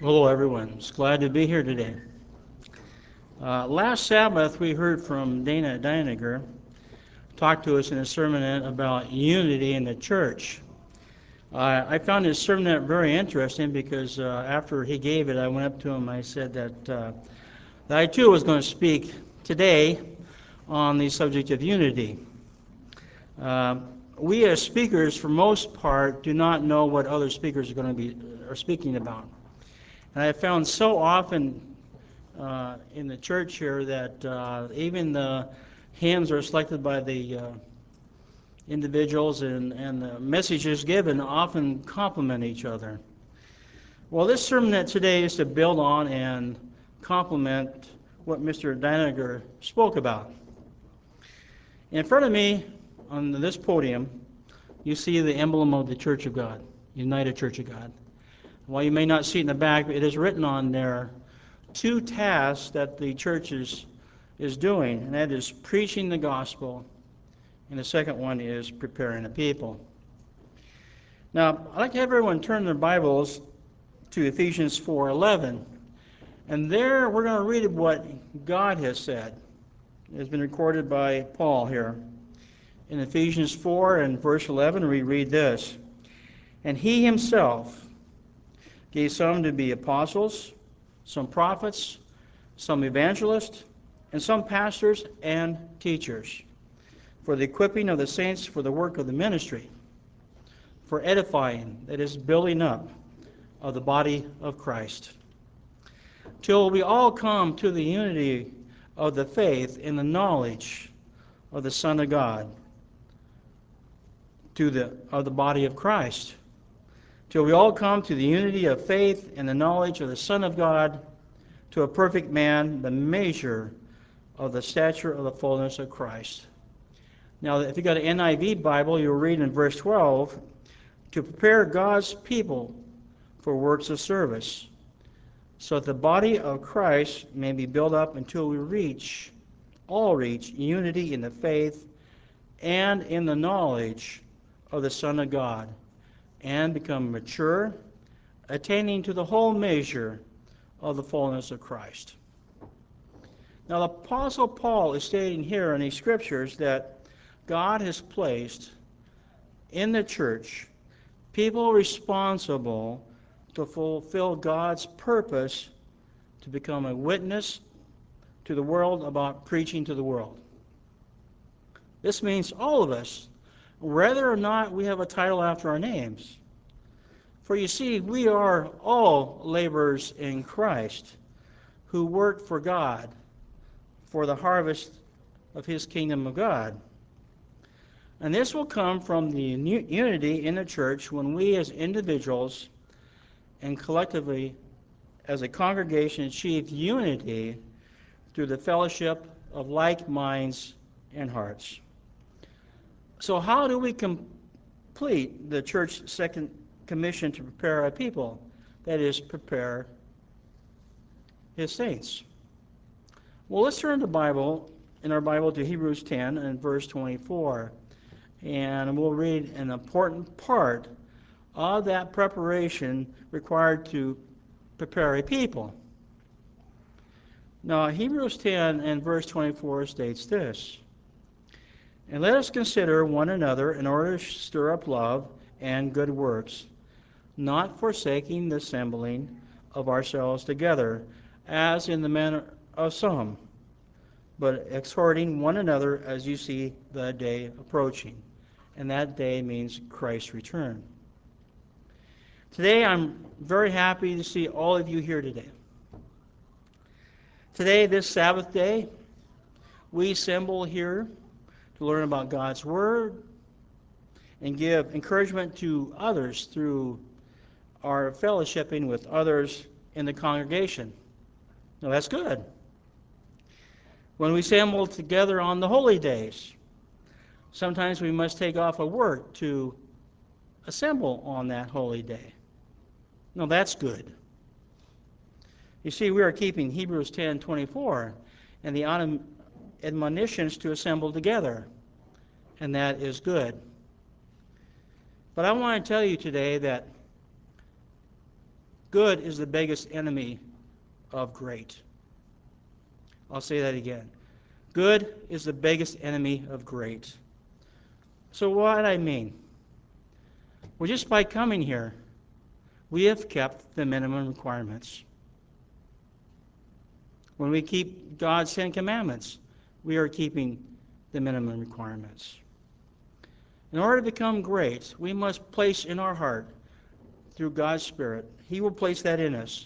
Hello, everyone. It's glad to be here today. Last Sabbath, we heard from Dana Deininger talk to us in a sermonette about unity in the church. I found his sermonette very interesting because after he gave it, I went up to him. I said that I too was going to speak today on the subject of unity. Uh, we as speakers, for most part, do not know what other speakers are speaking about. And I found so often in the church here that even the hymns are selected by the individuals and the messages given often complement each other. Well, this sermon today is to build on and complement what Mr. Deininger spoke about. In front of me on this podium, you see the emblem of the Church of God, United Church of God. While you may not see it in the back, it is written on there two tasks that the church is doing, and that is preaching the gospel, and the second one is preparing the people. Now, I'd like to have everyone turn their Bibles to Ephesians 4:11, and there we're going to read what God has said. It has been recorded by Paul here. In Ephesians 4 and verse 11, we read this: "And he himself gave some to be apostles, some prophets, some evangelists, and some pastors and teachers, for the equipping of the saints for the work of the ministry, for edifying, that is, building up, of the body of Christ, till we all come to the unity of the faith in the knowledge of the Son of God, of the body of Christ, till we all come to the unity of faith and the knowledge of the Son of God, to a perfect man, the measure of the stature of the fullness of Christ." Now, if you got an NIV Bible, you'll read in verse 12, "To prepare God's people for works of service, so that the body of Christ may be built up until we all reach unity in the faith and in the knowledge of the Son of God, and become mature, attaining to the whole measure of the fullness of Christ." Now, the Apostle Paul is stating here in these scriptures that God has placed in the church people responsible to fulfill God's purpose to become a witness to the world about preaching to the world. This means all of us, whether or not we have a title after our names. For you see, we are all laborers in Christ who work for God, for the harvest of his kingdom of God. And this will come from the unity in the church when we as individuals and collectively as a congregation achieve unity through the fellowship of like minds and hearts. So how do we complete the church's second commission to prepare our people? That is, prepare his saints. Well, let's turn in our Bible to Hebrews 10 and verse 24. And we'll read an important part of that preparation required to prepare a people. Now, Hebrews 10 and verse 24 states this: "And let us consider one another in order to stir up love and good works, not forsaking the assembling of ourselves together, as in the manner of some, but exhorting one another as you see the day approaching." And that day means Christ's return. Today, I'm very happy to see all of you here today. Today, this Sabbath day, we assemble here to learn about God's Word and give encouragement to others through our fellowshipping with others in the congregation. Now, that's good. When we assemble together on the holy days, sometimes we must take off of work to assemble on that holy day. No, that's good. You see, we are keeping Hebrews 10:24 and the admonitions to assemble together, and that is good. But I want to tell you today that Good is the biggest enemy of great. I'll say that again. Good is the biggest enemy of great. So what do I mean? Well, just by coming here, we have kept the minimum requirements. When we keep God's Ten Commandments, we are keeping the minimum requirements. In order to become great, we must place in our heart, through God's Spirit, He will place that in us,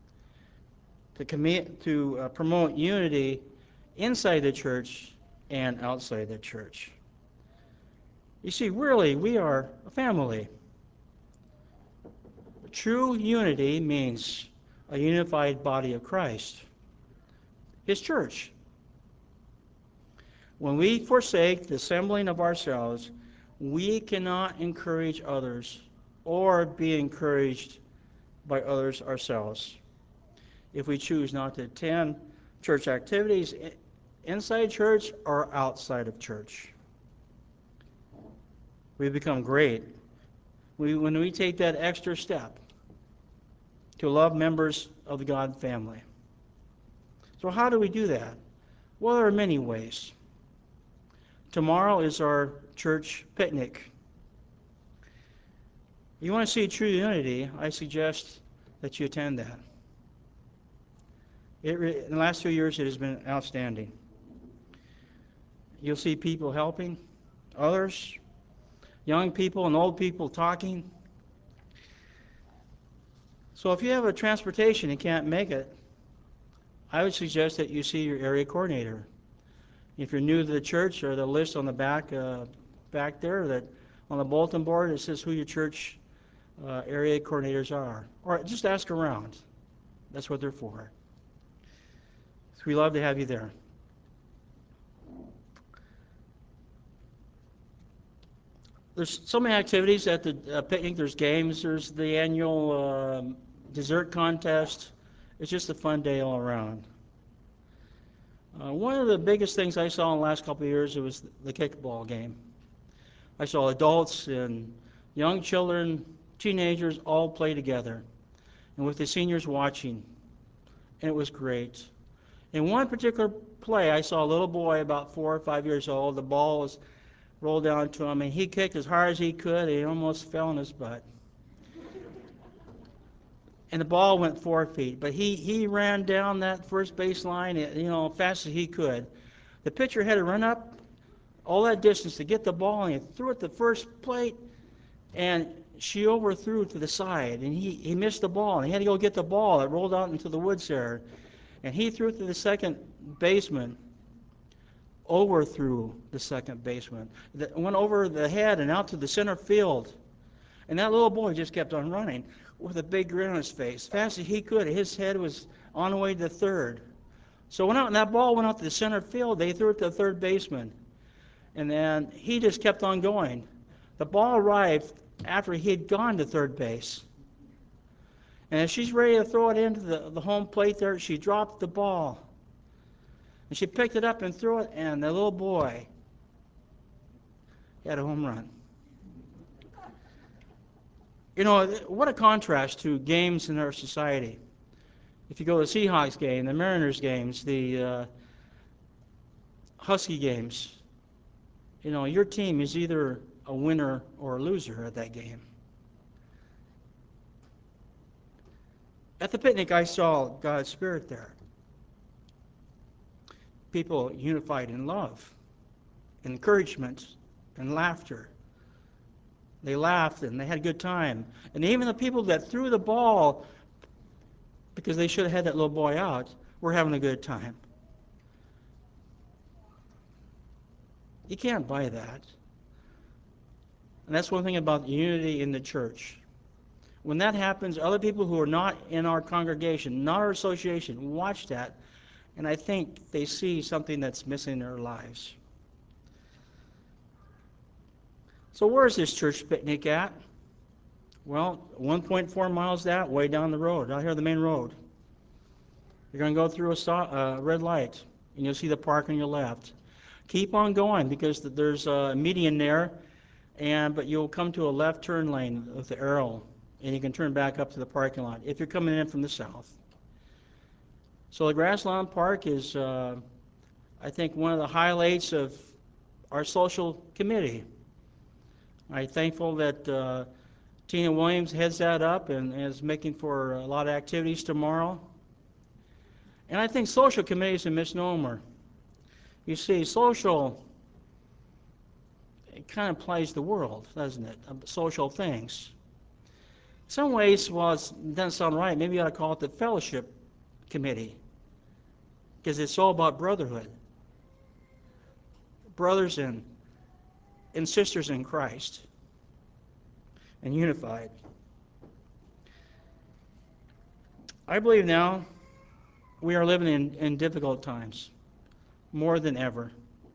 to promote unity inside the church and outside the church. You see, really, we are a family. True unity means a unified body of Christ, His church. When we forsake the assembling of ourselves, we cannot encourage others or be encouraged by others ourselves. If we choose not to attend church activities inside church or outside of church, we become great when we take that extra step to love members of the God family. So how do we do that? Well, there are many ways. Tomorrow is our church picnic. You want to see true unity, I suggest that you attend that. In the last 2 years, it has been outstanding. You'll see people helping others, young people and old people talking. So if you have a transportation and can't make it, I would suggest that you see your area coordinator. If you're new to the church, or the list on the back there, that on the bulletin board, it says who your church area coordinators are. Or just ask around. That's what they're for. So we love to have you there. There's so many activities at the picnic. There's games. There's the annual dessert contest. It's just a fun day all around. One of the biggest things I saw in the last couple of years was the kickball game. I saw adults and young children, teenagers all play together, and with the seniors watching, and it was great. In one particular play, I saw a little boy about 4 or 5 years old. The ball was rolled down to him, and he kicked as hard as he could. He almost fell on his butt. And the ball went 4 feet, but he ran down that first base line, fast as he could. The pitcher had to run up all that distance to get the ball, and he threw it the first plate, and she overthrew to the side, and he missed the ball, and he had to go get the ball. It rolled out into the woods there, and he threw it to the second baseman, overthrew the second baseman. It went over the head and out to the center field, and that little boy just kept on running with a big grin on his face, fast as he could. His head was on the way to third. So when that ball went out to the center field, they threw it to the third baseman. And then he just kept on going. The ball arrived after he had gone to third base. And as she's ready to throw it into the home plate there, she dropped the ball. And she picked it up and threw it, and the little boy had a home run. What a contrast to games in our society. If you go to the Seahawks game, the Mariners games, the Husky games, your team is either a winner or a loser at that game. At the picnic, I saw God's Spirit there. People unified in love, encouragement, and laughter. They laughed and they had a good time. And even the people that threw the ball, because they should have had that little boy out, were having a good time. You can't buy that. And that's one thing about unity in the church. When that happens, other people who are not in our congregation, not our association, watch that, and I think they see something that's missing in their lives. So where is this church picnic at? Well, 1.4 miles that way down the road, out here on the main road. You're going to go through a red light, and you'll see the park on your left. Keep on going, because there's a median there, but you'll come to a left turn lane with the arrow. and you can turn back up to the parking lot if you're coming in from the south. So the Grass Lawn Park is, I think, one of the highlights of our social committee. I'm thankful that Tina Williams heads that up and is making for a lot of activities tomorrow. And I think social committee is a misnomer. You see, social, it kind of implies the world, doesn't it? Social things. In some ways, while it doesn't sound right, maybe you ought to call it the fellowship committee, because it's all about brotherhood. Brothers and sisters in Christ, and unified. I believe now we are living in difficult times, more than ever.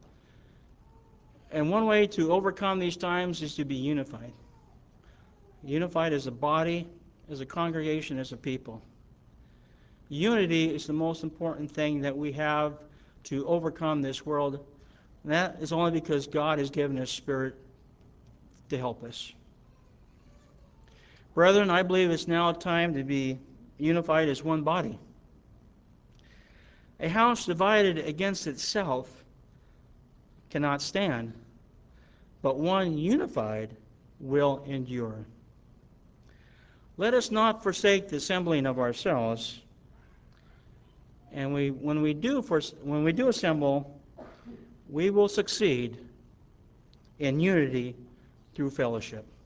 And one way to overcome these times is to be unified. Unified as a body, as a congregation, as a people. Unity is the most important thing that we have to overcome this world. And that is only because God has given His Spirit to help us. Brethren, I believe it's now time to be unified as one body. A house divided against itself cannot stand, but one unified will endure. Let us not forsake the assembling of ourselves, and when we do assemble, we will succeed in unity through fellowship.